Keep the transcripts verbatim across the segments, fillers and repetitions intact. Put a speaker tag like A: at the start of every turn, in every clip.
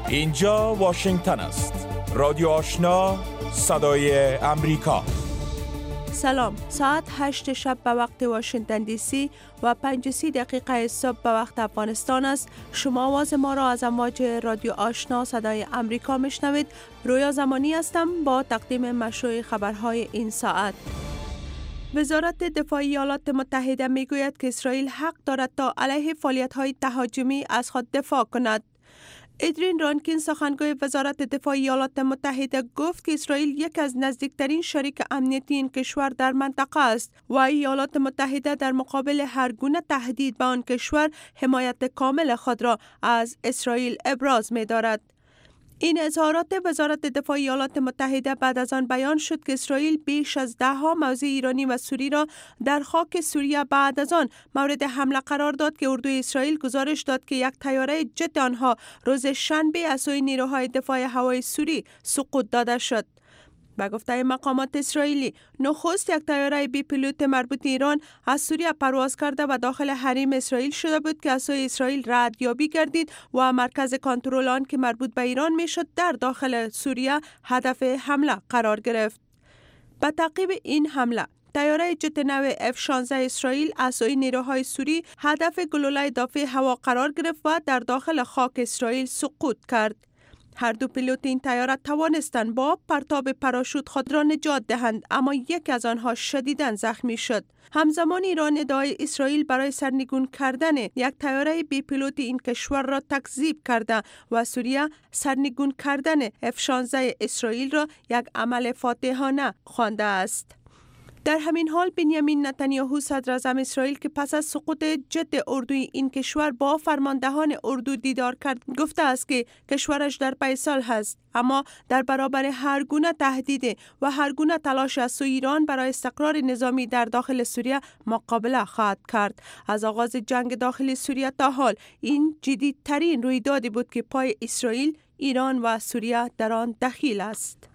A: اینجا واشنگتن است. رادیو آشنا، صدای امریکا.
B: سلام، ساعت هشت شب به وقت واشنگتن دی سی و پنج و سی دقیقه صبح به وقت افغانستان است. شما آواز ما را از امواج رادیو آشنا صدای امریکا میشنوید. رویا زمانی هستم با تقدیم مشروع خبرهای این ساعت. وزارت دفاع ایالات متحده میگوید که اسرائیل حق دارد تا علیه فعالیت‌های تهاجمی از خود دفاع کند. ادرین رانکین سخنگوی وزارت دفاع ایالات متحده گفت که اسرائیل یک از نزدیکترین شریک امنیتی این کشور در منطقه است و ایالات متحده در مقابل هر گونه تهدید به آن کشور حمایت کامل خود را از اسرائیل ابراز می دارد. این اظهارات وزارت دفاع ایالات متحده بعد از آن بیان شد که اسرائیل بیش از ده ها موضع ایرانی و سوری را در خاک سوریه بعد از آن مورد حمله قرار داد که اردوی اسرائیل گزارش داد که یک طیاره جت آنها روز شنبه از سوی نیروهای دفاع هوایی سوری سقوط داده شد. به گفته مقامات اسرائیلی، نخست یک طیاره بی پیلوت مربوط ایران از سوریه پرواز کرده و داخل حریم اسرائیل شده بود که از سوی اسرائیل ردیابی گردید و مرکز کنترل آن که مربوط به ایران میشد در داخل سوریه هدف حمله قرار گرفت. به تعقیب این حمله، طیاره جت نو اف شانزده اسرائیل از سوی نیروهای سوری هدف گلوله دافع هوا قرار گرفت و در داخل خاک اسرائیل سقوط کرد. هر دو پیلوت این طیاره توانستند با پرتاب پاراشوت خود را نجات دهند، اما یک از آنها شدیداً زخمی شد. همزمان ایران ادعای اسرائیل برای سرنگون کردن یک طیاره بی پیلوت این کشور را تکذیب کرده و سوریه سرنگون کردن اف شانزده اسرائیل را یک عمل فاتحانه خوانده است. در همین حال بنیامین نتانیاهو صدر اعظم اسرائیل که پس از سقوط جت اردوی این کشور با فرماندهان اردو دیدار کرد، گفته است که کشورش در پی صلح است، اما در برابر هر گونه تهدید و هر گونه تلاش از سوی ایران برای استقرار نظامی در داخل سوریه مقابله خواهد کرد. از آغاز جنگ داخل سوریه تا حال این جدیدترین رویدادی بود که پای اسرائیل، ایران و سوریه در آن دخیل است.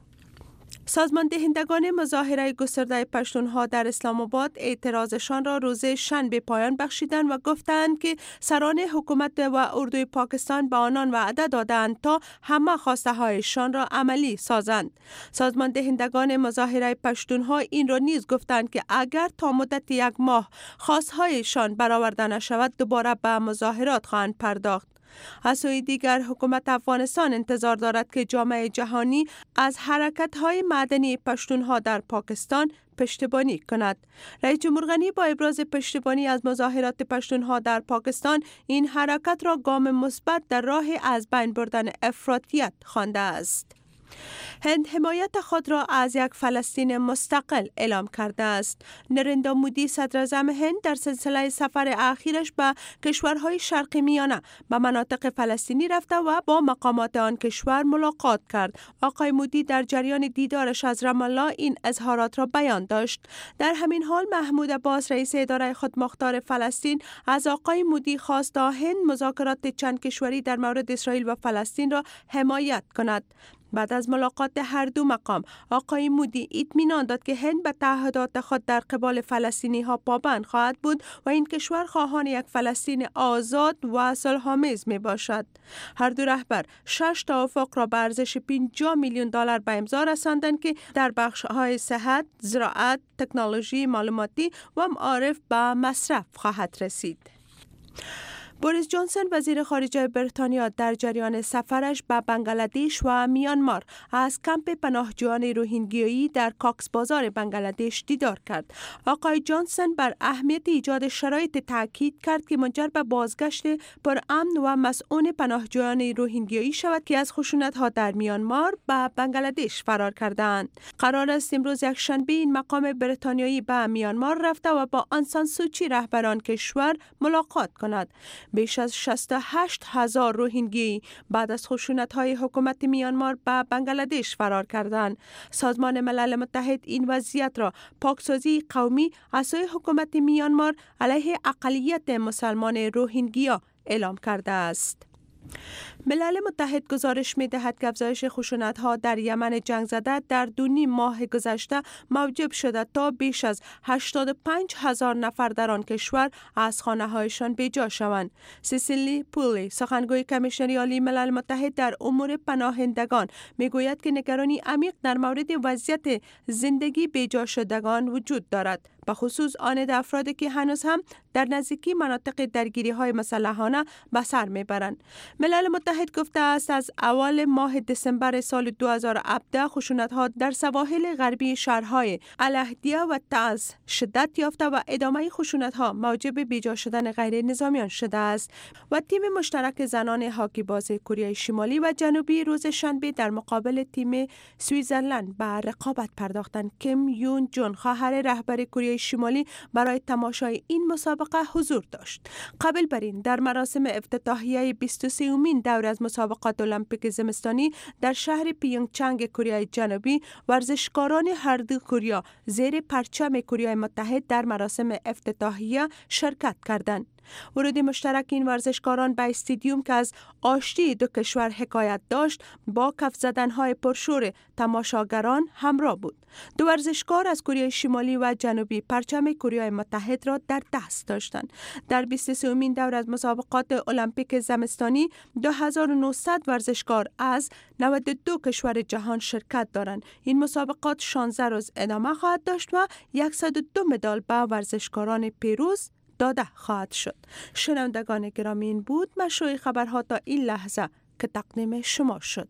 B: سازمان دهندگان مظاهره گسترده پشتونها در اسلام آباد اعتراضشان را روز شنبه پایان بخشیدند و گفتند که سران حکومت و اردوی پاکستان به آنان وعده دادند تا همه خواسته هایشان را عملی سازند. سازمان دهندگان مظاهره پشتونها این را نیز گفتند که اگر تا مدت یک ماه خواستهایشان برآورده نشود دوباره به مظاهرات خواهند پرداخت. از سوی دیگر حکومت افغانستان انتظار دارد که جامعه جهانی از حرکت‌های مدنی پشتونها در پاکستان پشتیبانی کند. رئیس جمهور غنی با ابراز پشتیبانی از مظاهرات پشتونها در پاکستان این حرکت را گام مثبت در راه از بین بردن افراطیت خوانده است. هند حمایت خود را از یک فلسطین مستقل اعلام کرده است. نریندرا مودی صدر اعظم هند در سلسله سفر اخیرش به کشورهای شرق میانه به مناطق فلسطینی رفته و با مقامات آن کشور ملاقات کرد. آقای مودی در جریان دیدارش از رام الله این اظهارات را بیان داشت. در همین حال محمود عباس رئیس اداره خودمختار فلسطین از آقای مودی خواست تا هند مذاکرات چند کشوری در مورد اسرائیل و فلسطین را حمایت کند. بعد از ملاقات هر دو مقام، آقای مودی اطمینان داد که هند به تعهدات خود در قبال فلسطینی ها پابند خواهد بود و این کشور خواهان یک فلسطین آزاد و صلح‌آمیز می باشد. هر دو رهبر شش توافق را به ارزش پنجاه میلیون دلار به امضا رساندند که در بخش‌های صحت، زراعت، تکنولوژی معلوماتی و معارف به مصرف خواهد رسید. بوریس جانسون وزیر خارجه بریتانیا در جریان سفرش به بنگلادش و میانمار از کمپ پناهجویان روهینگیایی در کاکس بازار بنگلادش دیدار کرد. آقای جانسون بر اهمیت ایجاد شرایط تاکید کرد که منجر به بازگشت پر امن و مسئول پناهجویان روهینگیایی شود که از خشونت‌ها در میانمار به بنگلادش فرار کردند. قرار است امروز یک شنبه این مقام بریتانیایی به میانمار رفته و با آنگ سان سوچی رهبران کشور ملاقات کند. بیش از شصت و هشت هزار روهینگی بعد از خشونت‌های حکومت میانمار به بنگلادش فرار کردند. سازمان ملل متحد این وضعیت را پاکسازی قومی از سوی حکومت میانمار علیه اقلیت مسلمان روهینگیا اعلام کرده است. ملل متحد گزارش می دهد که افزایش خشونت‌ها در یمن جنگ زده در دو نیم ماه گذشته موجب شده تا بیش از هشتاد و پنج هزار نفر در آن کشور از خانه‌هایشان بی‌جا شوند. سیسیلی پولی، سخنگوی کمیشنری عالی ملل متحد در امور پناهندگان، میگوید که نگرانی عمیق در مورد وضعیت زندگی بی‌جا شدگان وجود دارد، به خصوص آن افرادی که هنوز هم در نزدیکی مناطق درگیری‌های مسلحانه به سر میبرند. ملل متحد گفته است از اول ماه دسامبر سال دو هزار و هفده خشونت‌ها در سواحل غربی شهرهای الاهدیه و تعز شدت یافته و ادامه خشونت‌ها موجب بی‌جا شدن غیر نظامیان شده است و تیم مشترک زنان هاکی باز کره شمالی و جنوبی روز شنبه در مقابل تیم سوئیزرلند به رقابت پرداختند. کیم یون جون، خواهر رهبر کره شمالی، برای تماشای این مسابقه حضور داشت. قبل بر این در مراسم افتتاحیه بیست و سومین دور از مسابقات المپیک زمستانی در شهر پیونگچنگ کره جنوبی، ورزشکاران هر دو کره زیر پرچم کره متحد در مراسم افتتاحیه شرکت کردند. ورود مشترک این ورزشکاران به استادیوم که از آشتی دو کشور حکایت داشت، با کف زدن‌های پرشور تماشاگران همراه بود. دو ورزشکار از کره شمالی و جنوبی پرچم کره متحد را در دست داشتند. در بیست و سومین دور از مسابقات المپیک زمستانی دو هزار و نهصد ورزشکار از نود و دو کشور جهان شرکت دارند. این مسابقات شانزده روز ادامه خواهد داشت و صد و دو مدال به ورزشکاران پیروز داده خواهد شد. شنوندگان گرامی، این بود مشروع خبرها تا این لحظه که تقدیم شما شد.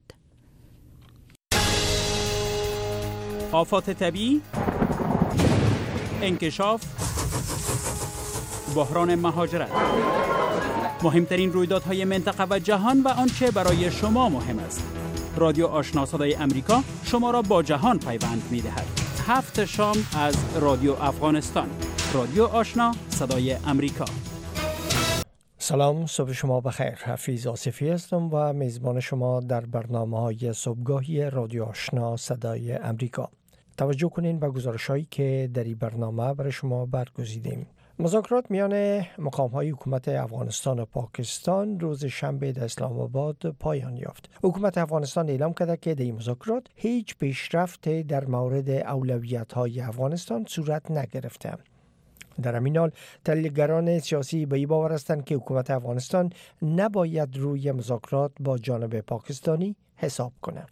C: آفات طبیعی، انکشاف، بحران مهاجرت، مهمترین رویدادهای منطقه و جهان و آنچه برای شما مهم است. رادیو آشنا صدای امریکا شما را با جهان پیوند می‌دهد. هفت شام از رادیو افغانستان. رادیو آشنا صدای امریکا.
D: سلام، صبح شما بخیر. حفیظ آصفی هستم و میزبان شما در برنامه‌های صبحگاهی رادیو آشنا صدای امریکا. توجه کنین به گزارش‌هایی که در این برنامه برای شما برگزیدیم. مذاکرات میان مقام‌های حکومت افغانستان و پاکستان روز شنبه در اسلام آباد پایان یافت. حکومت افغانستان اعلام کرده که در این مذاکرات هیچ پیشرفت در مورد اولویت‌های افغانستان صورت نگرفته. در همین حال تحلیلگران سیاسی به این باور هستند که حکومت افغانستان نباید روی مذاکرات با جانب پاکستانی حساب کنه.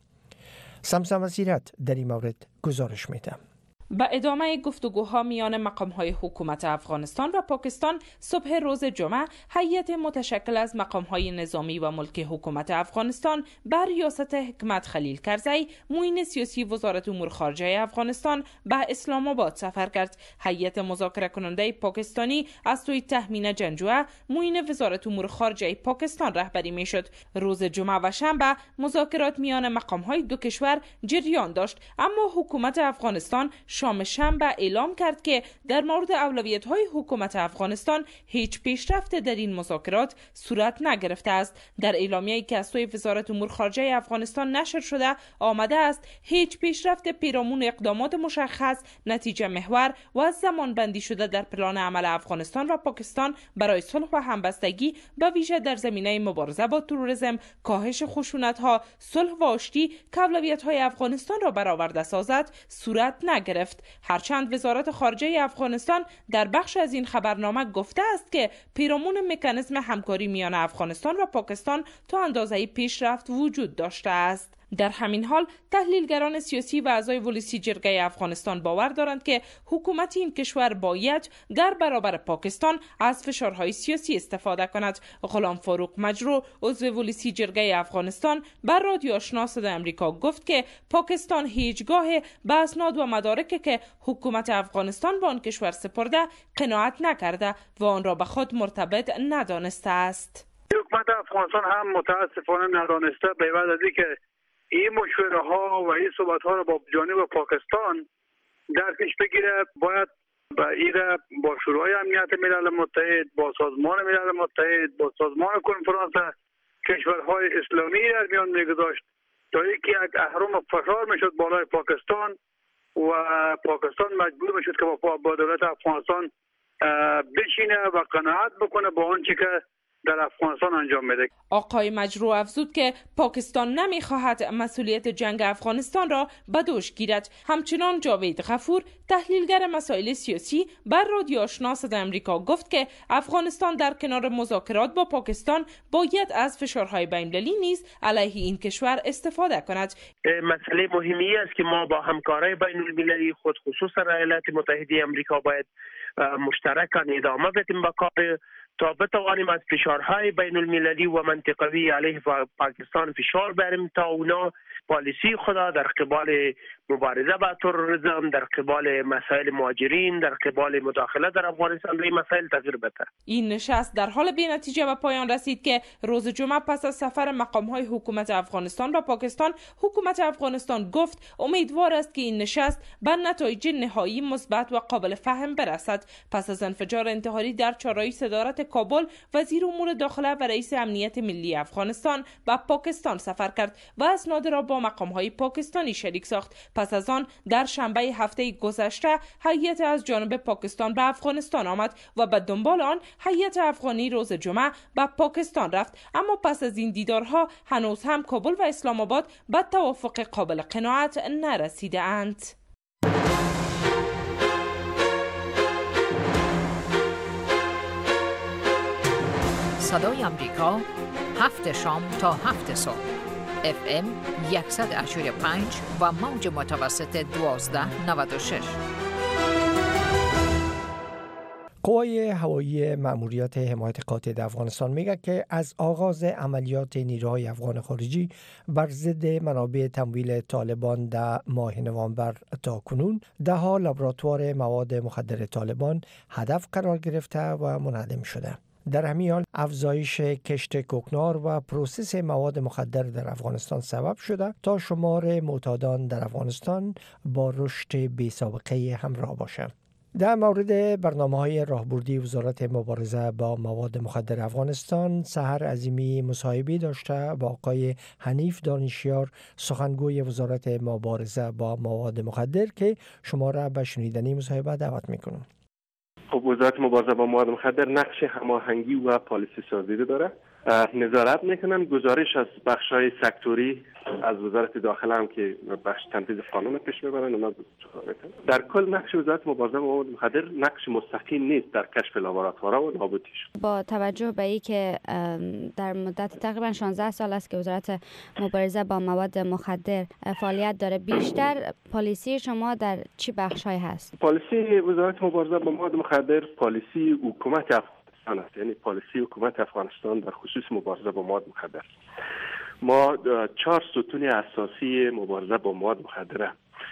D: سمسم وزیرت در این مورد گزارش میده.
E: با ادامه گفتگوها میان مقام‌های حکومت افغانستان و پاکستان صبح روز جمعه، هیئت متشکل از مقام‌های نظامی و ملکی حکومت افغانستان بر ریاست حکمت خلیل کرزی، معین سیاسی وزارت امور خارجه افغانستان، به اسلام آباد سفر کرد. هیئت مذاکره کننده پاکستانی از سوی تهمینه جنجوعه، معین وزارت امور خارجه پاکستان رهبری میشد. روز جمعه و شنبه مذاکرات میان مقام‌های دو کشور جریان داشت، اما حکومت افغانستان شام شنبه اعلام کرد که در مورد اولویت‌های حکومت افغانستان هیچ پیشرفت در این مذاکرات صورت نگرفته است. در اعلامیه‌ای که از سوی وزارت امور خارجه افغانستان نشر شده آمده است هیچ پیشرفت پیرامون اقدامات مشخص، نتیجه محور و زمان بندی شده در پلان عمل افغانستان و پاکستان برای صلح و همبستگی، به ویژه در زمینه مبارزه با تروریسم، کاهش خشونت‌ها، صلح و آشتی که اولویت‌های افغانستان را برآورده سازد صورت نگرفت. هرچند وزارت خارجه افغانستان در بخش از این خبرنامه گفته است که پیرامون مکانیزم همکاری میان افغانستان و پاکستان تا اندازه‌ای پیشرفت وجود داشته است. در همین حال تحلیلگران سیاسی و اعضای ولسی جرگه افغانستان باور دارند که حکومت این کشور باید در برابر پاکستان از فشارهای سیاسی استفاده کند. غلام فاروق مجروح، عضو ولسی جرگه افغانستان، بر رادیو آشنا صدای امریکا گفت که پاکستان هیچگاه به اسناد و مدارکی که حکومت افغانستان به آن کشور سپرده قناعت نکرده و آن را به خود مرتبط ندانسته است.
F: حکومت افغانستان هم متاسفانه ندانسته به وجه از اینکه این مشوره ها و این صحبت ها را با جانب پاکستان در پیش بگیره، باید با ایره با شورای امنیت ملل متحد، با سازمان ملل متحد، با سازمان کنفرانس کشورهای اسلامی در میان میگذاشت تا اینکه یک اهرم فشار میشد بالای پاکستان و پاکستان مجبور میشد که با, با دولت افغانستان بشینه و قناعت بکنه با آنچه که در افغانستان انجام میده.
E: آقای مجروح افزود که پاکستان نمیخواهد مسئولیت جنگ افغانستان را به دوش گیرد. همچنان جاوید غفور تحلیلگر مسائل سیاسی بر رادیو آشنا صدای آمریکا گفت که افغانستان در کنار مذاکرات با پاکستان باید از فشارهای بین‌المللی نیز علیه این کشور استفاده کند.
G: مسئله مهمی است که ما با همکارای بین‌المللی خود خصوصا ایالات متحده آمریکا باید مشترکاً ادامه بدیم با کار تا بتوانیم از فشارهای بین المللی و منطقوی علیه پاکستان فشار بریم تا اونا پالیسی خدا در قبال مبارزه با تروریسم، در قبال مسائل مهاجرین، در قبال مداخله در افغانستان روی مسائل تغییر بده.
E: این نشست در حال بی‌نتیجه به پایان رسید که روز جمعه پس از سفر مقام‌های حکومت افغانستان و پاکستان، حکومت افغانستان گفت امیدوار است که این نشست به نتایج نهایی مثبت و قابل فهم برسد. پس از انفجار انتحاری در چهارراه صدارت کابل، وزیر امور داخله و رئیس امنیت ملی افغانستان به پاکستان سفر کرد و اسناد را با مقام‌های پاکستانی شریک ساخت. پس از آن در شنبه هفته گذشته هیئت از جانب پاکستان به افغانستان آمد و به دنبال آن هیئت افغانی روز جمعه به پاکستان رفت. اما پس از این دیدارها هنوز هم کابل و اسلام آباد به توافق قابل قناعت نرسیده اند.
H: صدای آمریکا، هفت شام تا هفت صبح، اف ام صد و هشتاد و پنج و موج متوسط دوازده نود و شش.
D: قوای هوایی مأموریت حمایت قاطع در افغانستان میگه که از آغاز عملیات نیروهای افغان خارجی بر ضد منابع تمویل طالبان در ماه نوامبر تا کنون ده ها لابراتوار مواد مخدر طالبان هدف قرار گرفته و منهدم شده. در همین حال افزایش کشت کوکنار و پروسس مواد مخدر در افغانستان سبب شده تا شمار معتادان در افغانستان با رشد بی‌سابقه همراه باشد. در مورد برنامه‌های راهبردی وزارت مبارزه با مواد مخدر افغانستان، سحر عظیمی مصاحبه داشته با آقای حنیف دانشیار، سخنگوی وزارت مبارزه با مواد مخدر، که شما را به شنیدن مصاحبه دعوت می‌کنم.
I: خب وزارت مبارزه با مواد مخدر نقش هماهنگی و پالیسی سازی داره. نظارت میکنن. گزارش از بخش‌های سکتوری از وزارت داخله هم که بخش تنفیذ قانون پیش میبرن اونا در کل نقش وزارت مبارزه با مواد مخدر نقش مستقیم نیست در کشف لابراتوارها و نابودیش.
J: با توجه به اینکه در مدت تقریبا شانزده سال است که وزارت مبارزه با مواد مخدر فعالیت داره، بیشتر پالیسی شما در چی بخش‌های هست؟
I: پالیسی وزارت مبارزه با مواد مخدر پالیسی حکومت افغانستان است، یعنی پالیسی حکومت افغانستان در خصوص مبارزه با مواد مخدر. ما چهار ستون اساسی مبارزه با مواد مخدر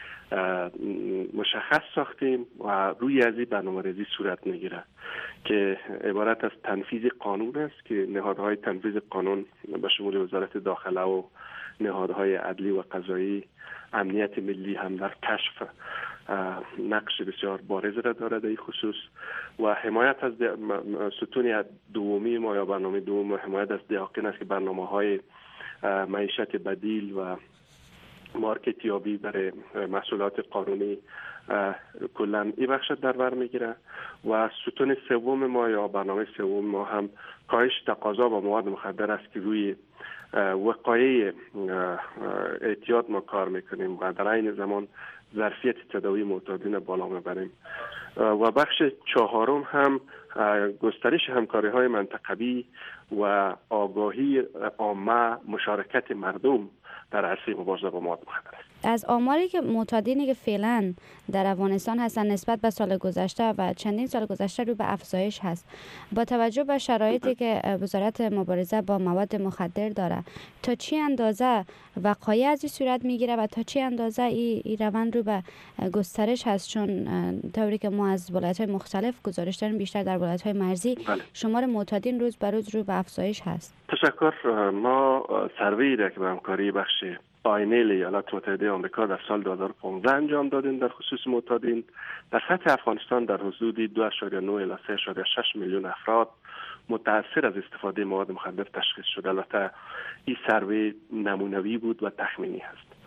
I: مشخص ساختیم و روی از این برنامه‌ریزی صورت میگیره که عبارت از تنفیذ قانون است که نهادهای تنفیذ قانون به شمول وزارت داخله و نهادهای عدلی و قضایی، امنیت ملی هم در کشف نقش بسیار بارز را دارد در این خصوص و حمایت از ستون دومی ما یا برنامه دوم حمایت از دیاقین است که برنامه‌های معیشت بدیل و مارکت یابی برای محصولات قانونی کلا این بخش در بر میگیره و ستون سوم ما یا برنامه سوم ما هم کاهش تقاضا با مواد مخدر است که روی وقایع اعتیاد ما کار میکنیم و در این زمان ظرفیت تداوی معتادین بالا میبریم و بخش چهارم هم گسترش همکاری های منطقوی و آگاهی عامه، مشارکت مردم در عرصه مبارزه با مواد مخدر است.
J: از آماری که معتادینی که فعلا در افغانستان هستن نسبت به سال گذشته و چندین سال گذشته رو به افزایش هست، با توجه به شرایطی که وزارت مبارزه با مواد مخدر داره، تا چی اندازه وقایع از این صورت میگیره و تا چی اندازه این ای روند رو به گسترش هست؟ چون طوری که ما از ولایت‌های مختلف گزارش داریم بیشتر در ولایت‌های مرزی بله. شمار معتادین روز به روز رو به افزایش هست.
I: تشکر. ما سروی را که به همکاری بخش آینه ایالات متحده آمریکا در سال دو هزار و پانزده انجام دادیم در خصوص معتادین در سطح افغانستان در حدود دو اشاریه نه الی سه اشاریه شش میلیون افراد متأثر از استفاده مواد مخدر تشخیص شده. البته این سروی نمونوی بود و تخمینی هست.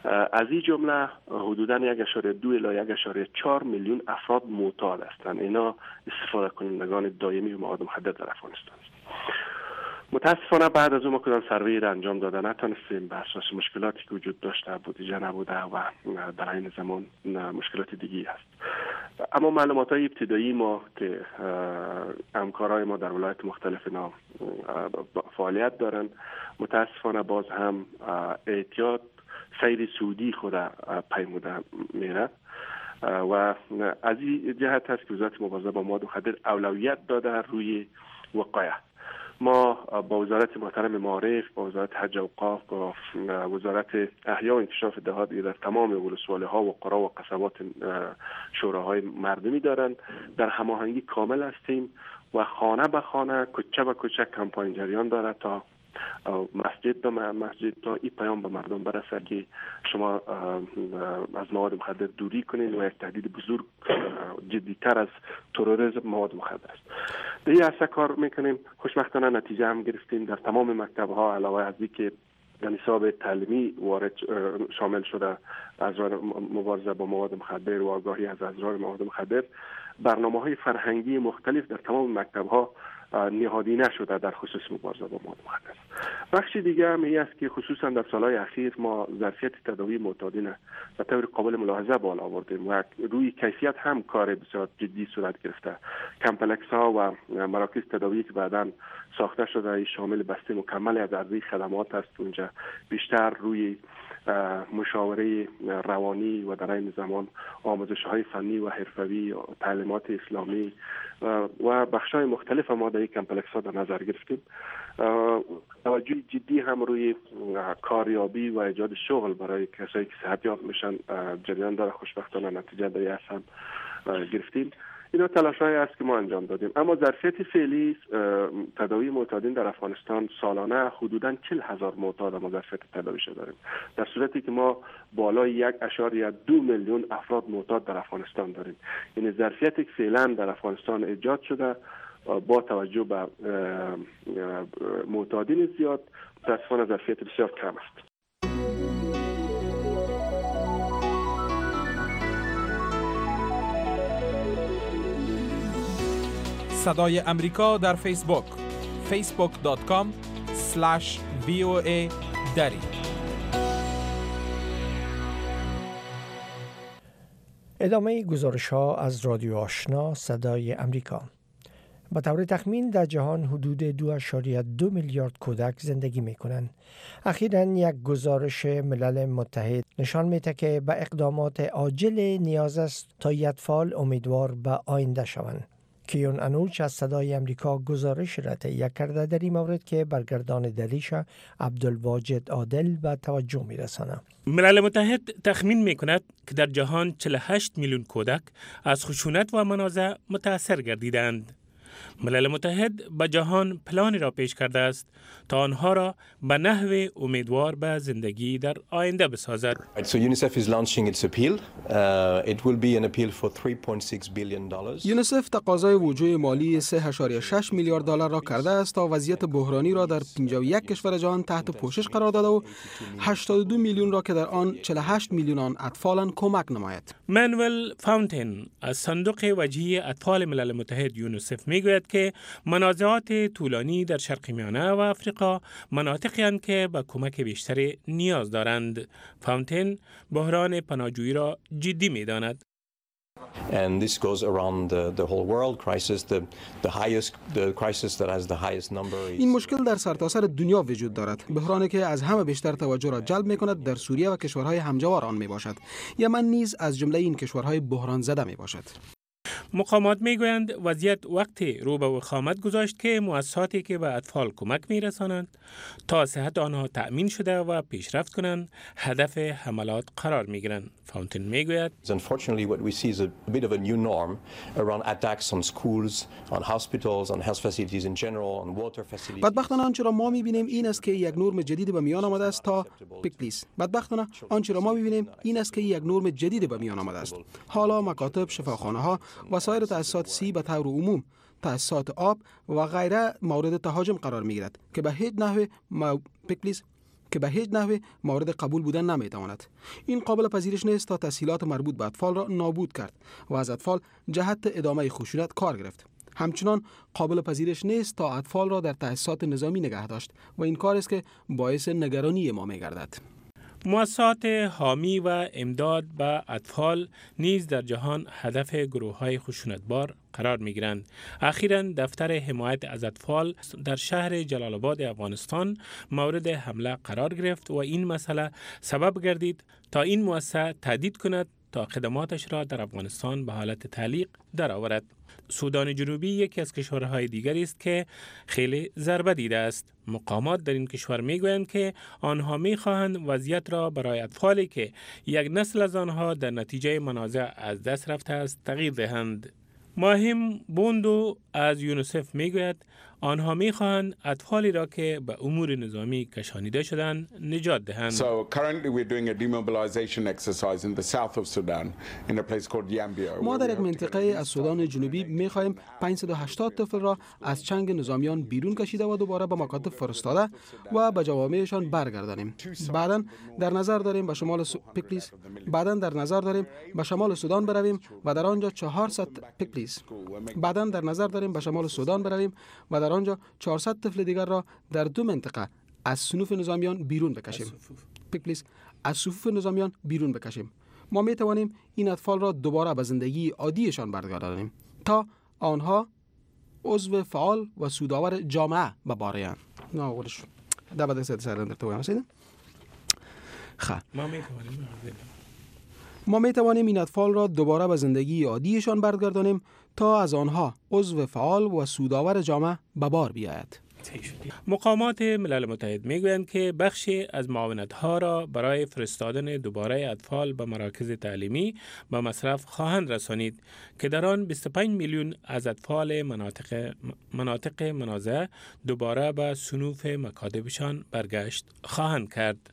I: از این جمله حدوداً یک اشاره دو الی یک اشاره چهار میلیون افراد معتاد هستند. اینا استفاده کنندگان دائمی مواد مخدر در افغانستان است. متاسفانه بعد از اون ما کدام سروی را انجام داده نتونستیم به اساس مشکلاتی که وجود داشته، بودجه نبوده و در این زمان مشکلات دیگی هست. اما معلومات های ابتدایی ما که همکارای ما در ولایت مختلف اینا فعالیت دارن، متاسفانه باز هم احتیاط سیر سعودی خود پیموده میره و از این جهت هست که وزارت مبارزه با مواد مخدر اولویت داده روی وقایع. ما با وزارت محترم معارف، با وزارت حج و اوقاف، با وزارت احیا و انکشاف دهات در تمام ولسوالی ها و قرا و قصبات شوراهای مردمی دارند در هماهنگی کامل هستیم و خانه به خانه، کوچه به کوچه کمپاین جریان داره تا مسجد به مسجد تا این پیام به مردم برسه که شما از مواد مخدر دوری کنید و یک تهدید بزرگ جدیتر از تروریسم مواد مخدر است. به این اصلا کار میکنیم. خوشبختانه نتیجه هم گرفتیم. در تمام مکتب‌ها علاوه از اینکه نصاب تعلیمی وارد شامل شده از مبارزه با مواد مخدر و آگاهی از اضرار مواد مخدر، برنامه‌های فرهنگی مختلف در تمام مکتب‌ها نهادینه شده در خصوص مبارزه با مواد مخدر. بخش دیگه هم این است که خصوصا در سالهای اخیر ما ظرفیت تداوی معتادین به طور قابل ملاحظه بالا آوردیم و روی کیفیت هم کار بسیار جدی صورت گرفته. کمپلکس ها و مراکز تداوی که بعداً ساخته شده شامل بسته مکمل از عرضه خدمات است. اونجا بیشتر روی مشاوره روانی و در این زمان آموزش های فنی و حرفوی، تعلیمات اسلامی و بخش های مختلف ما در این کمپلکس ها در نظر گرفتیم. توجه جدی هم روی کاریابی و ایجاد شغل برای کسایی که صحتیاب میشن جریان داره. خوشبختانه نتیجه در این هم گرفتیم. اینا تلاش‌هایی است که ما انجام دادیم. اما ظرفیت فعلی تداوی معتادین در افغانستان سالانه حدوداً چهل هزار معتاد ما ظرفیت تداویش داریم، در صورتی که ما بالای یک اشاریه دو میلیون افراد معتاد در افغانستان داریم. یعنی ظرفیتی که فعلا در افغانستان ایجاد شده با توجه به معتادین زیاد، متأسفانه ظرفیت بسیار کم است.
A: صدای امریکا در فیسبوک فیسبوک دات کام اسلش وی او ای دری.
D: ادامه گزارش ها از رادیو آشنا صدای امریکا. با طور تخمین در جهان حدود دو اشاریه دو میلیارد کودک زندگی می کنند. اخیراً یک گزارش ملل متحد نشان میده که به اقدامات عاجل نیاز است تا اطفال امیدوار به آینده شوند. کیون انوچ از صدای امریکا گزارش را تهیه کرده در این مورد که برگردان دلیش عبدالواجد عادل به توجه می‌رساند.
K: ملل متحد تخمین می‌کند که در جهان چهل و هشت میلیون کودک از خشونت و منازع متاثر گردیدند. ملل متحد به جهان پلانی را پیش کرده است تا آنها را به نحو امیدوار به زندگی در آینده بسازد.
L: So UNICEF is launching its appeal. Uh, it will be an appeal for three point six billion dollars.
M: یونیسف تقاضای وجوه مالی سه اشاریه شش میلیارد دلار را کرده است تا وضعیت بحرانی را در پنجاه و یک کشور جهان تحت پوشش قرار داده و هشتاد و دو میلیون را که در آن چهل و هشت میلیون آن اطفالان کمک نماید.
K: منوئل فاونتین از صندوق وجهی اطفال ملل متحد یونیسف میگوید که منازعات طولانی در شرق میانه و افریقا مناطقی هستند که به کمک بیشتری نیاز دارند. فاونتین بحران پناهجویی را جدی می‌داند.
L: And this goes around the, the whole world crisis. The, the highest the crisis that has the highest number is...
M: این مشکل در سرتاسر دنیا وجود دارد. بحرانی که از همه بیشتر توجه را جلب می‌کند در سوریه و کشورهای همجوار آن میباشد. یمن نیز از جمله این کشورهای بحران زده میباشد.
K: مقامات میگویند وضعیت وقتی رو به وخامت گذاشت که مؤسساتی که به اطفال کمک میرسانند تا صحت آنها تأمین شده و پیشرفت کنند هدف حملات قرار میگیرند. فاونتین میگوید
L: Unfortunately what we see is a bit of a new norm around attacks on schools, on hospitals, on health facilities in general, on water facilities.
M: بدبختانه آنچه را ما میبینیم این است که یک نرم جدید به میان آمده است تا پیک پلیس. بدبختانه آنچه را ما میبینیم این است که یک نرم جدید به میان آمده است. حالا مکاتب، شفاخانه‌ها و سایر تأسیسات سی به طور عموم، تأسیسات آب و غیره مورد تهاجم قرار میگیرد که به هیچ نحو پیک پلیس که به هیچ نحوی مورد قبول بودن نمیتواند. این قابل پذیرش نیست تا تسهیلات مربوط به اطفال را نابود کرد و از اطفال جهت ادامه خشونت کار گرفت. همچنان قابل پذیرش نیست تا اطفال را در تأسیسات نظامی نگه داشت و این کار است که باعث نگرانی ما می‌گردد.
K: مؤسسات حامی و امداد به اطفال نیز در جهان هدف گروه‌های خشونتبار قرار می‌گیرند. اخیراً دفتر حمایت از اطفال در شهر جلال آباد افغانستان مورد حمله قرار گرفت و این مسئله سبب گردید تا این مؤسسه تهدید کند تا خدماتش را در افغانستان به حالت تعلیق درآورد. سودان جنوبی یکی از کشورهای دیگری است که خیلی ضربه دیده است. مقامات در این کشور میگویند که آنها میخواهند وضعیت را برای اطفالی که یک نسل از آنها در نتیجه منازع از دست رفته است تغییر دهند. ماهیم بوندو از یونیسف میگوید آنها میخواهند اطفالی را که به امور نظامی کشانیده شدند نجات دهند.
N: So currently we're doing a demobilization exercise in the south of Sudan in a place called Yambio.
M: ما در یک منطقه از سودان جنوبی میخواهیم پانصد و هشتاد طفل را از چنگ نظامیان بیرون کشیده و دوباره به مکاتب فرستاده و به جوامعشان برگردانیم. بعداً در نظر داریم به شمال سو... پیکلیس بعداً در نظر داریم به شمال سودان برویم و در آنجا چهارصد پیکلیس بعداً در نظر داریم به شمال سودان برویم و در آنجا چهارصد طفل دیگر را در دو منطقه از صفوف نظامیان بیرون بکشیم. پیکلیس از صفوف نظامیان بیرون بکشیم. ما می توانیم این اطفال را دوباره به زندگی عادیشان برگردانیم تا آنها عضو فعال و سودآور جامعه ببارند. نه اولش ده بعد از سر در تو هستید. خب
K: ما می توانیم
M: ما می توانیم این اطفال را دوباره به زندگی عادیشان برگردانیم تا از آنها عضو فعال و سودآور جامعه به بار بیاید.
K: مقامات ملل متحد میگویند که بخشی از معاونت‌ها را برای فرستادن دوباره اطفال به مراکز تعلیمی به مصرف خواهند رسانید که در آن بیست و پنج میلیون از اطفال مناطق مناطق منازعه دوباره به صنوف مکاتبشان برگشت خواهند کرد.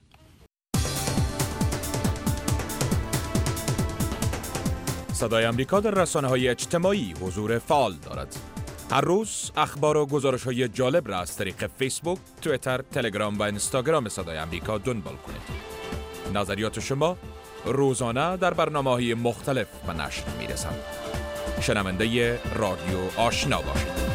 O: صدای امریکا در رسانه‌های اجتماعی حضور فعال دارد. هر روز اخبار و گزارش‌های جالب را از طریق فیسبوک، توییتر، تلگرام و اینستاگرام صدای امریکا دنبال کنید. نظریات شما روزانه در برنامه‌های مختلف به نشر می‌رسند. شنونده رادیو آشنا باشید.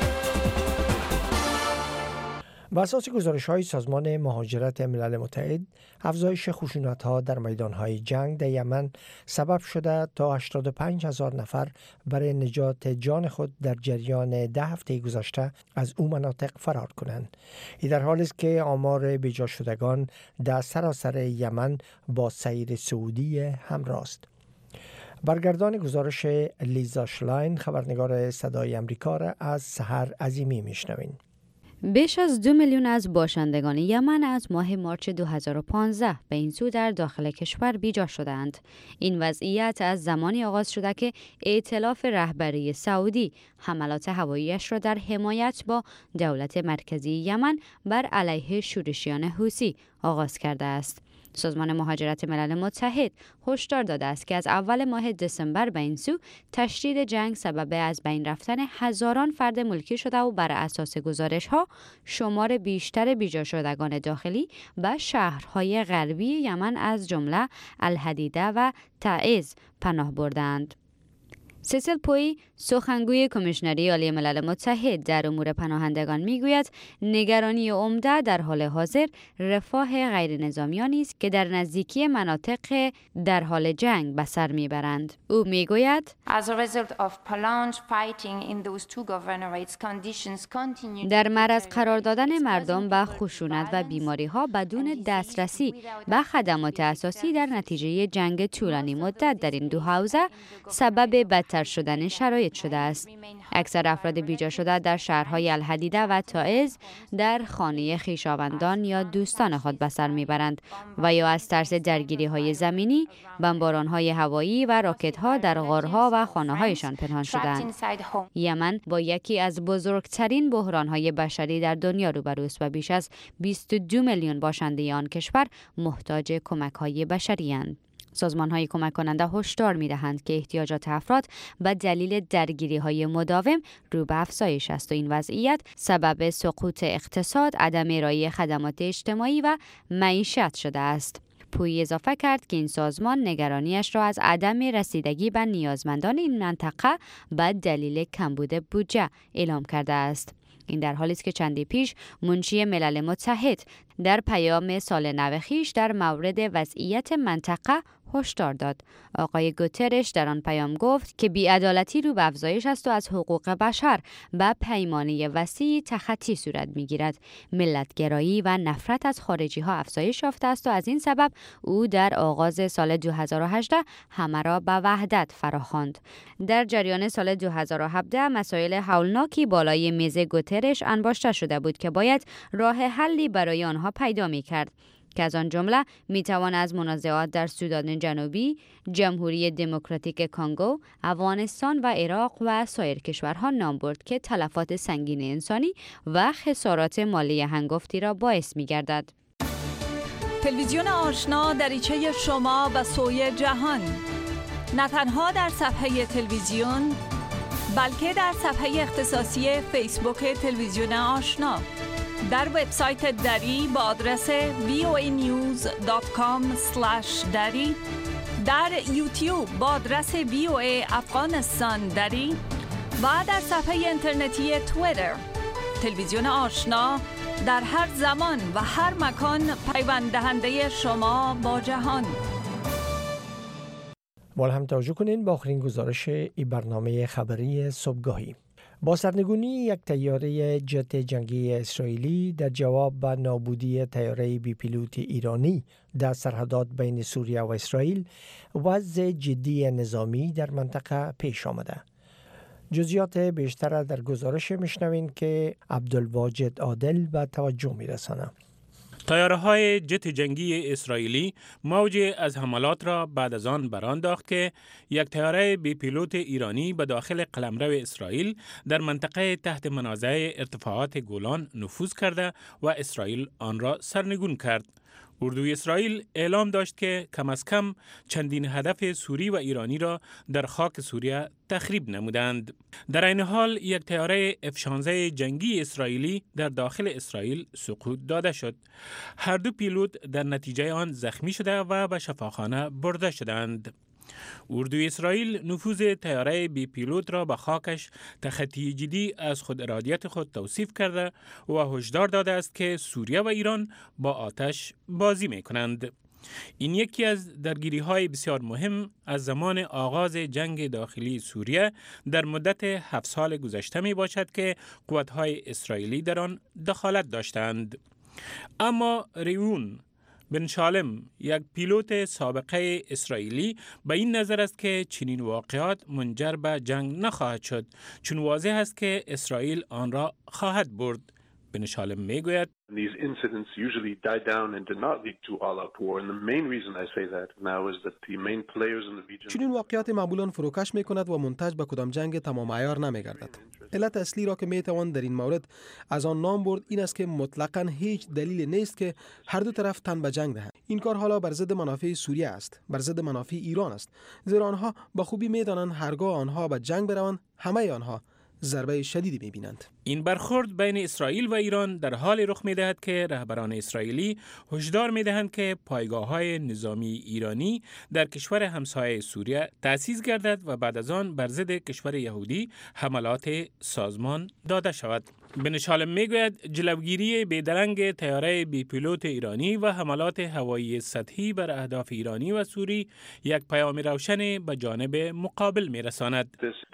D: بر اساس گزارش‌های سازمان مهاجرت ملل متحد، افزایش خشونت‌ها در میدان‌های جنگ در یمن سبب شده تا هشتاد و پنج هزار نفر برای نجات جان خود در جریان ده هفته گذشته از او مناطق فرار کنند. این در حالی است که آمار بیجا شدگان در سراسر یمن با سیر سعودی همراه است. برگردان گزارش لیزا شلاین، خبرنگار صدای امریکا را از سحر عظیمی میشنوین.
J: بیش از دو میلیون از باشندگان یمن از ماه مارچ دو هزار و پانزده به این سو در داخل کشور بیجا شدند. این وضعیت از زمانی آغاز شده که ائتلاف رهبری سعودی حملات هواییش را در حمایت با دولت مرکزی یمن بر علیه شورشیان حوثی آغاز کرده است. سازمان مهاجرت ملل متحد هشدار داده است که از اول ماه دسامبر به این سو تشدید جنگ سبب از بین رفتن هزاران فرد ملکی شده و بر اساس گزارش‌ها شمار بیشتر بیجا شدگان داخلی به شهرهای غربی یمن از جمله الحدیده و تعز پناه بردند. سیسیل پوی، سخنگوی کمیشنری عالی ملل متحد در امور پناهندگان میگوید نگرانی عمده در حال حاضر رفاه غیر نظامیانی است که در نزدیکی مناطق در حال جنگ به سر میبرند. او میگوید در معرض قرار دادن مردم به خشونت و بیماری ها بدون دسترسی به خدمات اساسی در نتیجه جنگ طولانی مدت در این دو حوزه سبب بدتر شدن شرایط شده است. اکثر افراد بیجا شده در شهرهای الحدیده و تعز در خانه خویشاوندان یا دوستان خود به سر میبرند و یا از ترس درگیری های زمینی، بمباران های هوایی و راکت ها در غارها و خانه هایشان پنهان شدند. یمن با یکی از بزرگترین بحران های بشری در دنیا روبروست و بیش از بیست و دو میلیون باشنده آن کشور محتاج کمک های بشری اند. سازمان‌های کمک کننده هشدار می‌دهند که احتیاجات افراد به دلیل درگیری‌های مداوم رو به افزایش است و این وضعیت سبب سقوط اقتصاد، عدم ارائه خدمات اجتماعی و معیشت شده است. پویی اضافه کرد که این سازمان نگرانیش را از عدم رسیدگی به نیازمندان این منطقه به دلیل کمبود بودجه اعلام کرده است. این در حالی است که چندی پیش منشی ملل متحد در پیام سال نو خویش در مورد وضعیت منطقه هشدار داد. آقای گوترش در آن پیام گفت که بی‌عدالتی رو به افزایش است و از حقوق بشر به پیمانه وسیعی تخطی صورت می‌گیرد. ملت‌گرایی و نفرت از خارجی‌ها افزایش یافته است و از این سبب او در آغاز سال دو هزار و هجده همه را به وحدت فراخواند. در جریان سال دو هزار و هفده مسائل هولناکی بالای میز گوترش انباشته شده بود که باید راه حلی برای آنها پیدا می‌کرد، که از آن جمله میتوان از منازعات در سودان جنوبی، جمهوری دموکراتیک کانگو، افغانستان و عراق و سایر کشورها نام برد که تلفات سنگین انسانی و خسارات مالی هنگفتی را باعث می‌گردد.
P: تلویزیون آشنا دریچه شما به سوی جهان، نه تنها در صفحه تلویزیون بلکه در صفحه اختصاصی فیسبوک تلویزیون آشنا، در وبسایت دری با آدرس وی او ای نیوز دات کام اسلش دری، در یوتیوب با آدرس وی او ای افغانستان دری و در صفحه اینترنتی توییتر. تلویزیون آشنا در هر زمان و هر مکان پیوند دهنده شما با جهان.
D: مال هم توجه کنین با آخرین گزارش ای برنامه خبری صبحگاهی. با سرنگونی یک طیاره جت جنگی اسرائیلی در جواب به نابودی طیاره بی پیلوت ایرانی در سرحدات بین سوریه و اسرائیل، وضع جدی نظامی در منطقه پیش آمده. جزئیات بیشتر در گزارش میشنوین که عبدالواجد عادل به توجه میرسانه.
K: طیاره‌های جت جنگی اسرائیلی موج از حملات را بعد از آن برانداخت که یک طیاره بی پیلوت ایرانی به داخل قلمرو اسرائیل در منطقه تحت منازع ارتفاعات گولان نفوذ کرده و اسرائیل آن را سرنگون کرد. اردوی اسرائیل اعلام داشت که کم از کم چندین هدف سوری و ایرانی را در خاک سوریه تخریب نمودند. در این حال یک طیاره اف شانزده جنگی اسرائیلی در داخل اسرائیل سقوط داده شد. هر دو پیلوت در نتیجه آن زخمی شده و به شفاخانه برده شدند. اردوی اسرائیل نفوذ طیاره بی پیلوت را به خاکش تخطی جدی از خود ارادیت خود توصیف کرده و هشدار داده است که سوریه و ایران با آتش بازی می کنند. این یکی از درگیری های بسیار مهم از زمان آغاز جنگ داخلی سوریه در مدت هفت سال گذشته می باشد که قوت‌های اسرائیلی در آن دخالت داشتند. اما ریون بن شالم، یک پیلوت سابقه اسرائیلی، به این نظر است که چنین واقعات منجر به جنگ نخواهد شد، چون واضح است که اسرائیل آن را خواهد برد. بن شالم میگوید
I: These incidents usually die down and do not lead to all-out war, and the main reason I say that now is that the main players in the region.
M: چنین واقعیات معمولا فروکش میکند و منتج به کدام جنگ تمام عیار نمیگردد. علت اصلی را که میتوان در این مورد از آن نام برد این است که مطلقاً هیچ دلیل نیست که هر دو طرف تن به جنگ دهند. این کار حالا بر ضد منافع سوریه است، بر ضد منافع ایران است، زیرا آنها با خوبی میدانند هرگاه آنها به جنگ بروند همه آنها ضربه شدیدی می‌بینند.
K: این برخورد بین اسرائیل و ایران در حال رخ می‌دهد که رهبران اسرائیلی هشدار می‌دهند که پایگاه‌های نظامی ایرانی در کشور همسایه سوریه تأسیس گردد و بعد از آن بر ضد کشور یهودی حملات سازمان داده شود. بن شالم میگوید جلوگیری بیدرنگ طیاره بی پیلوت ایرانی و حملات هوایی سطحی بر اهداف ایرانی و سوری یک پیام روشن به جانب مقابل میرساند.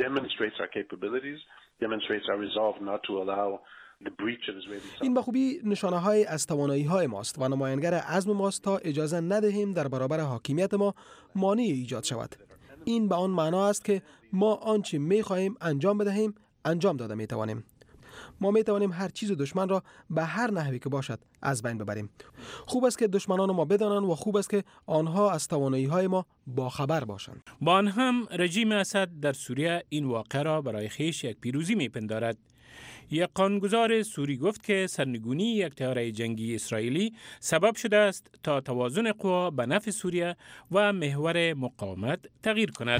M: این به خوبی نشانه های از توانایی های ماست و نمایانگر عزم ماست تا اجازه ندهیم در برابر حاکمیت ما مانع ایجاد شود. این به آن معنا است که ما آنچه می خواهیم انجام بدهیم انجام داده می توانیم. ما می توانیم هر چیز دشمن را به هر نحوی که باشد از بین ببریم. خوب است که دشمنان ما بدانند و خوب است که آنها از توانایی های ما باخبر باشند.
K: با آن هم رژیم اسد در سوریه این واقعه را برای خویش یک پیروزی می پندارد. یک قانونگذار سوری گفت که سرنگونی یک طیاره جنگی اسرائیلی سبب شده است تا توازن قوا به نفع سوریه و محور مقاومت تغییر کند.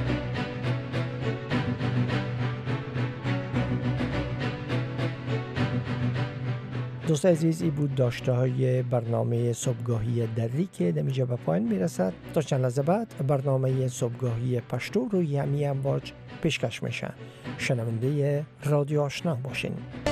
D: دوست عزیز، ای بود داشته های برنامه صبحگاهی دری که دمیجا به پایین میرسد. تا چند لحظه بعد برنامه صبحگاهی پشتو روی همی امواج پیشکش میشن. شنونده رادیو آشنا باشین.